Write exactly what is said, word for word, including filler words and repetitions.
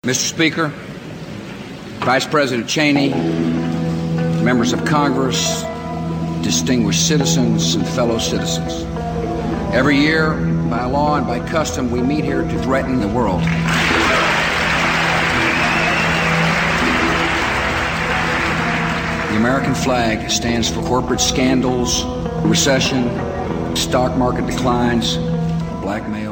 Mister Speaker, Vice President Cheney, members of Congress, distinguished citizens and fellow citizens. Every year, by law and by custom, we meet here to threaten the world. The American flag stands for corporate scandals, recession, stock market declines, blackmail.